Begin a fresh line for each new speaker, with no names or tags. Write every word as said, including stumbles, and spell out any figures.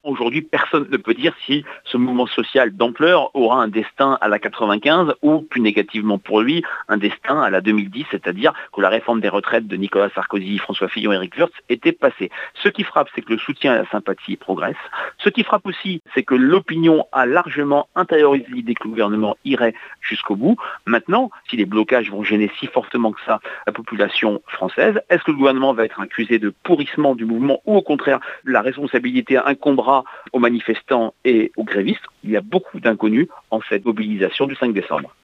Aujourd'hui, personne ne peut dire si ce mouvement social d'ampleur aura un destin à la quatre-vingt-quinze ou, plus négativement pour lui, un destin à la deux mille dix, c'est-à-dire que la réforme des retraites de Nicolas Sarkozy, François Fillon et Éric Woerth était passée. Ce qui frappe, c'est que le soutien et la sympathie progressent. Ce qui frappe aussi, c'est que l'opinion a largement intériorisé l'idée que le gouvernement irait jusqu'au bout. Maintenant, si les blocages vont gêner si fortement que ça la population française, est-ce que le gouvernement va être accusé de pourrissement du mouvement ou au contraire, la responsabilité incombera aux manifestants et aux grévistes? Il y a beaucoup d'inconnus en cette mobilisation du cinq décembre.